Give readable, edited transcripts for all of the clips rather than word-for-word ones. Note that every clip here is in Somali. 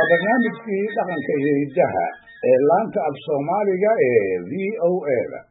barnaamijkii dhaqanka iyo hiddaha ee laanta af Soomaaliga ee VOA-da.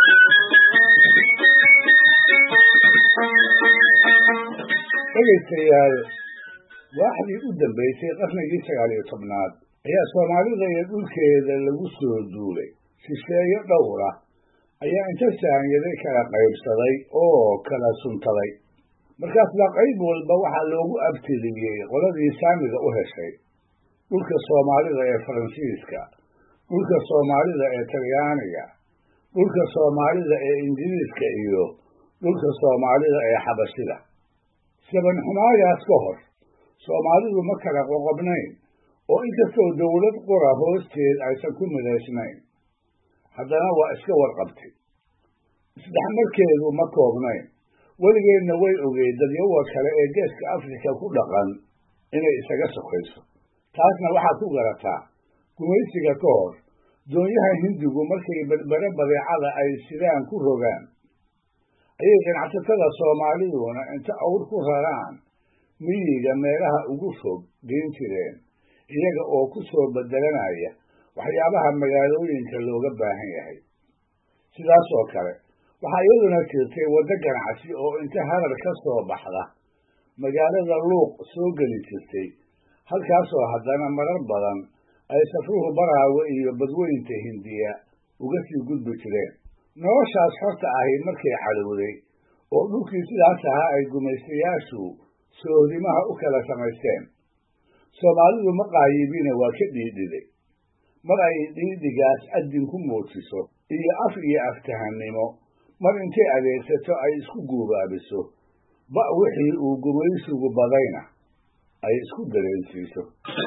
Dhegeystayaal, waaxdii u dambeysay qarnigii 19aad ayaa Soomaalida iyo dhulkeeda lagu soo duulay. Shisheeye dhowr ah ayaa inta sahanyaday kala qaybsaday oo kala suntaday. markaas la qayb walba waxaa loogu abtiriyey qoladii saamiga u heshay. dhulka Soomaalida ee Faransiiska, dhulka Soomaalida ee Talyaaniga, dhulka Soomaalida ee Ingiriiska iyo dhulka Soomaalida ee Xabashida. Saban xumaadaas ka hor, Soomaalidu ma kala qoqobnayn oo inkastoo dawlad qura hoosteed aysan ku midaysnayn, haddana waa iska warqabtay. isdhexmarkeedu ma koobnayn, weligeedna way ogeyd dadyawa kale ee geeska Afrika ku dhaqan inay isaga sokayso. taasna waxaad ku garataa gumaysiga ka hor, doonyaha Hindigu markay berbere badeecada ay sidaan ku rogaan, ayay ganacsatada Soomaaliduna inta awr ku raraan miyiga meelaha ugu fog geyn jireen, iyaga oo ku soo bedelanaya waxyaabaha magaalooyinka looga baahan yahay. sidaas oo kale waxaa iyaduna jirtay waddo ganacsi oo inta harar ka soo baxda magaalada Luuq soo geli jirtay, halkaasoo haddana marar badan ay safruhu Baraawe iyo Badweynta Hindiya uga sii gudbi jireen. noloshaas horta ahayd markay cadowday oo dhulkii sidaas ahaa ay gumaystayaashu soodimaha u kala samaysteen. Soomaalidu ma qaayibina waa ka dhiidhiday. mar ay dhiidhigaas adin ku muujiso iyo af iyo aftahannimo, mar intay adeegsato ay isku guubaabiso ba wixii uu gumaysigu badayna ay isku dareensiiso.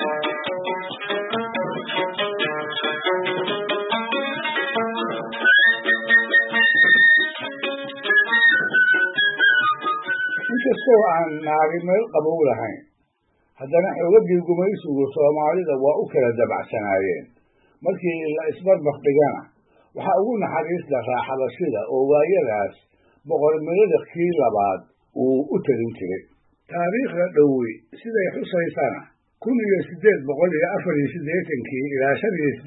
inkastoo aan naari meel qabow lahayn, haddana xoogagii gumaysigu Soomaalida waa u kala dabacsanaayeen. markii la isbarbar dhigana waxaa ugu naxariis daraa Xabashida oo waayadaas boqor Miladkii labaad uu u talin jiray. taariikhda dhowi siday xusaysana 1884 ilaa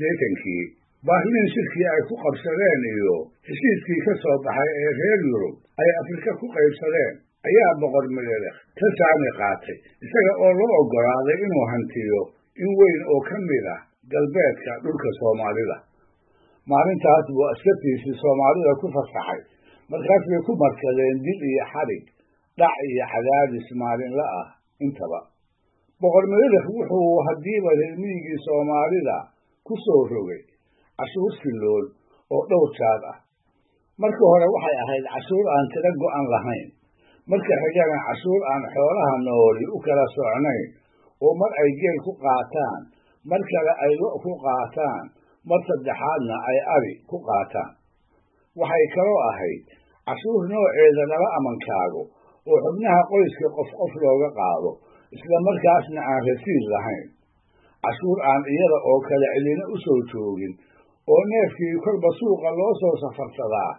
85 Baarliin shirkii ay ku qabsadeen iyo heshiiskii ka soo baxay ee reer Yurub ay Afrika ku qaybsadeen ayaa boqor Miladk ka saami qaatay, isaga oo loo oggolaaday inuu hantiyo in weyn oo ka mid ah galbeedka dhulka Soomaalida. maalintaas buu askartiisii Soomaalida ku fasaxay, markaas bay ku markadeen dil iyo xadhig, dhac iyo cadaadis maalinla ah intaba. boqor Miladk wuxuu haddiiba reer miyigii Soomaalida ku soo rogay cashuur silloon oo dhowr jaad ah. marka hore waxay ahayd cashuur aan tiro go'an lahayn, marka xigana cashuur aan xoolaha nooli u kala socnayn oo mar ay geel ku qaataan, mar kale ay lo' ku qaataan, mar saddexaadna ay ari ku qaataan. waxay kaloo ahayd cashuur nooceeda laba amankaago oo xubnaha qoyska qof qof looga qaado, isla markaasna aan rasiid lahayn. cashuur aan iyada oo kale celina u soo joogin oo neefkii kolba suuqa loo soo safarsadaa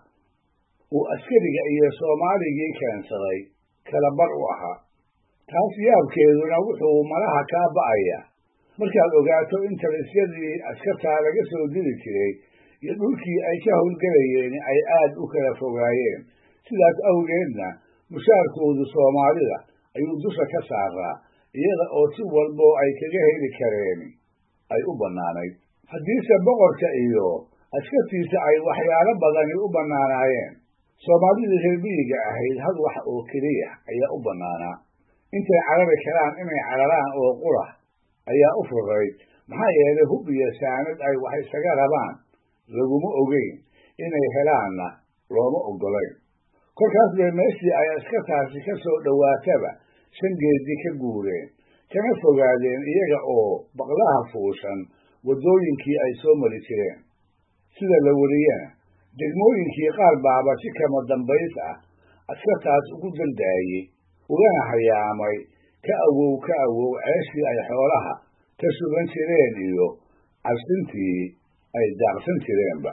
uu askariga iyo Soomaaligii keensaday kala bar u ahaa. taas yaabkeeduna wuxuu malaha kaa ba'aya markaad ogaato in talisyadii askartaa laga soo diri jiray iyo dhulkii ay ka howlgelayeen ay aad u kala fogaayeen. sidaas awgeedna mushaarkoodu Soomaalida ayuu dusha ka saaraa, iyada oo si walboo ay kaga heli kareen ay u bannaanayd. haddiise boqorka iyo askartiisa ay waxyaalo badani u bannaanaayeen, Soomaalidii reer miyiga ahayd hal wax oo keliya ayaa u bannaanaa. intay carari karaan inay cararaan oo qura ayaa u fudayd, maxaa yeelay hub iyo saanad ay wax isaga rabaan laguma ogeyn, inay helaanna looma oggolayn. kolkaas bay meeshii ay askartaasi ka soo dhowaataba 5 geedi ka guureen, kana fogaadeen iyaga oo baqlaha fuushan waddooyinkii ay soo mari jireen. sida la wariyana degmooyinkii qaar baaba si kama dambays ah askartaas ugu daldaayey, ugana hayaamay ka awow ceeshii ay xoolaha ka sugan jireen iyo cabsintii ay daaqsan jireenba.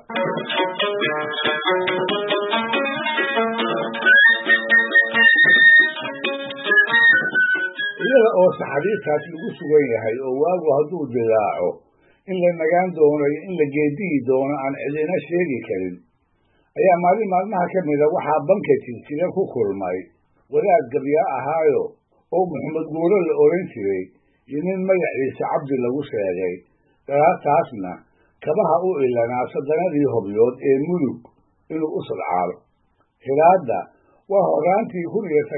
iyada oo saxariirtaas lagu sugan yahay oo waagu hadduu dilaaco in la nagaan doono iyo in la geediyi doono aan cidina sheegi karin ayaa maalin maalmaha ka mida waxaa banka Jigjiga ku kulmay wadaad gabyaa ahaayo oo Maxamed Guure la oran jiray iyo nin magaciisa Cabdi lagu sheegay taasna kabaha u ilanaa sadanadii hobyood ee mudug inuu u sodcaalo hilaada waa horaantii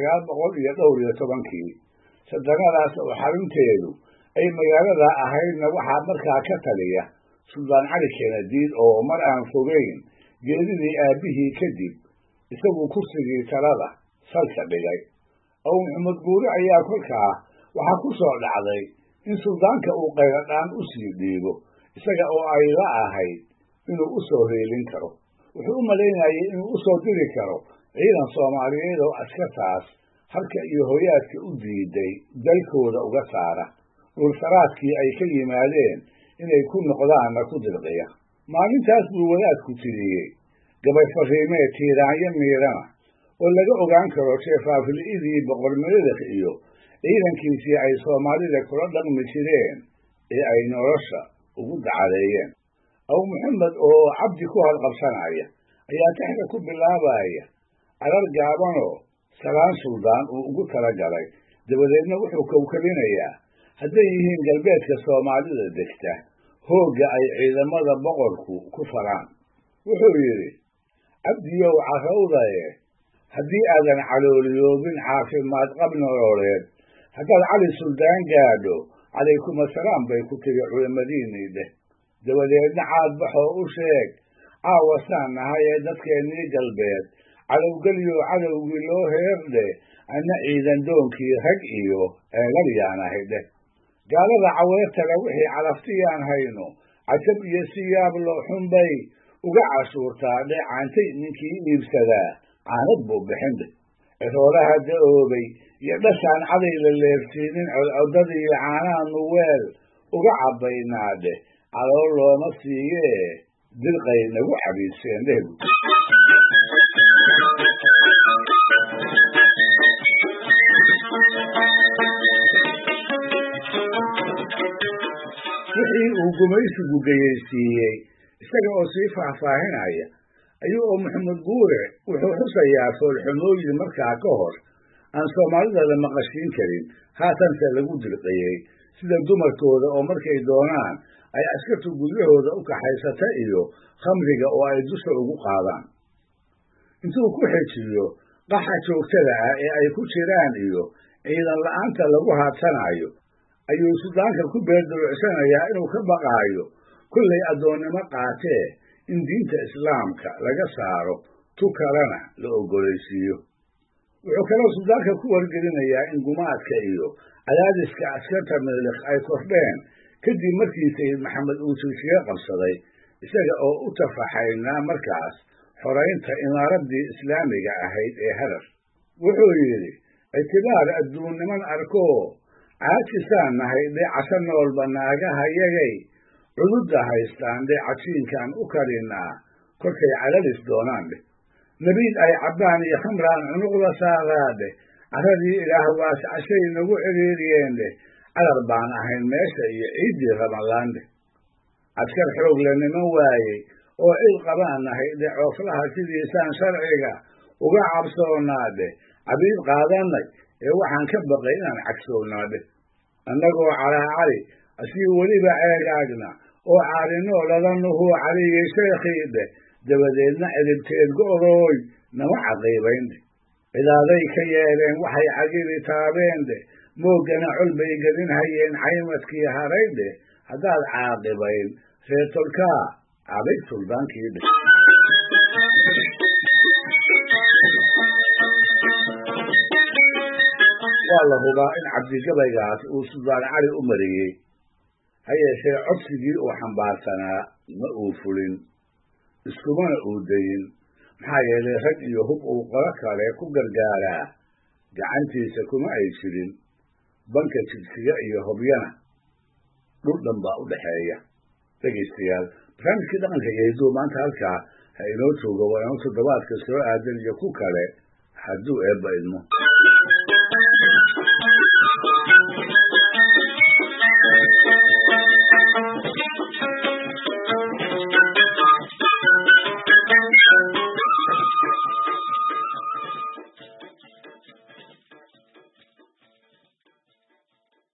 1912 sadanadaas oo xarunteedu ay magaalada ahaydna waxaa markaa ka taliya Suldaan Cali Keenadiid oo mar aan fogeyn geeridii aabihii kadib isagu kursigii talada salka dhigay oo Maxamed Guure ayaa kolkaa waxaa ku soo dhacday in suldaanka uu qayradaan u sii dhiibo isaga oo ay la ahayd inuu u soo reelin karo wuxuu u maleynayay inuu u soo diri karo ciidan Soomaaliyeed oo askartaas halka iyo hooyaadka u diiday dalkooda uga saara dhulsaraadkii ay ka yimaadeen inay ku noqdaanna ku dirqiya maalintaas buu wadaadku tiriyey gabay fariimeed tiiraanyo miirana oo laga ogaan karo sheefaafili'idii boqor Meelix iyo ciidankiisii ay Soomaalida kula dhaqmi jireen ee ay nolosha ugu dacadeeyeen aw Maxamed oo Cabdi ku halqabsanaya ayaa taxda ku bilaabaya arar gaabanoo salaan suldaan uu ugu talagalay dabadeedna wuxuu kowkabinayaa hadday yihiin galbeedka Soomaalida degta hooga ay ciidamada boqorku ku faraan wuxuu yiri Cabdiyow carrawdaye haddii aadan calooliyoobin caafimaad qab nololeed haddaad Cali Suldaan gaadho calaykum assalaam bay ku tiri culimadiinniide dabadeedna caadbaxoo u sheeg caawasaan nahay ee dadkeennii galbeed cadowgelyo cadowgii loo heerdhe anna ciidan doonkii rag iyo eelalyaan ahayde gaalada caweertale wixii calaftiyaan hayno cajab iyo siyaab loo xunbay uga cashuurtaa dheecaantay ninkii iibsadaa caanad buu bixinde ciroolaha da'oobay iyo dhashaan caday la leefsiinin codcodadii caanaha nuweel uga cabbaynaadhe calool looma siiyee dirqay nagu cabiiseen dhehbu wixii uu gumaysigu geyeysiiyey isaga oo sii faahfaahinaya ayuu oo Maxamed Guure wuxuu xusayaa foolxumooyin markaa ka hor aan Soomaalida la maqashiin karin haatanse lagu dirqiyey sida dumarkooda oo markay doonaan ay askartu guryahooda u kaxaysata iyo khamriga oo ay dusha ugu qaadaan intuu ku xejiyo qaxa joogtada ah ee ay ku jiraan iyo ciidan la'aanta lagu haadsanayo ayuu suldaanka ku beerdulucsanayaa inuu ka baqaayo kullay addoonnimo qaatee in diinta islaamka laga saaro tu kalena la ogolaysiiyo wuxuu kaloo suldaanka ku wargelinayaa in gumaadka iyo cadaadiska askarta Meelix ay kordheen kadib markii Sayid Maxamed uu Jigjiga qabsaday isaga oo u tafaxaynaa markaas xoraynta imaaradii islaamiga ahayd ee Harar wuxuu yidhi ictibaar adduunniman arkoo caajisaan nahay dheecasho noolba naagahayagay cududda haystaan dheecajiinkaan u karinaa kolkay calalis doonaan dheh nabiid ay cabbaan iyo khamraan cunuqda saaraadheh carradii ilaah waascashay nagu ciriiriyeen dheh calar baan ahayn meesha iyo ciiddii Ramadaan dheh askar xoog la niman waayey oo cid qabaan nahay dheh cooflaha sidiisaan sharciga uga cabsoonaa dheh cabiid qaadanay ee waxaan ka baqay inaan cagsoonnaa dheh annagoo calaacali asii weliba ceegaagna oo caarinoo ladanuhu caligii sheekhii dheh dabadeedna edibteed go'dooy nama caqiibayn dheh cidaaday ka yeeleen waxay cagibi taabeen dheh mooggana col bay gelin hayeen caymadkii haray dheh haddaad caaqibayn reer tolkaa cabay suldaankii dheh waa la hubaa in cabdigabaygaas uu Suldaan Cali u mariyey ha yeeshee codsigii uu xambaarsanaa ma uu fulin iskumana uu dayin maxaa yeelay rag iyo hub uu qolo kale ku gargaaraa gacantiisa kuma ay jirin banka Jigjiga iyo Hobyana dhul dhan baa u dhexeeya dhegaystayaal barnaamijkii dhaqanka iyo hidduu maanta halkaa ha inoo joogo waa inuu toddobaadka soo aadan iyo ku kale hadduu eebba idmo Thank you.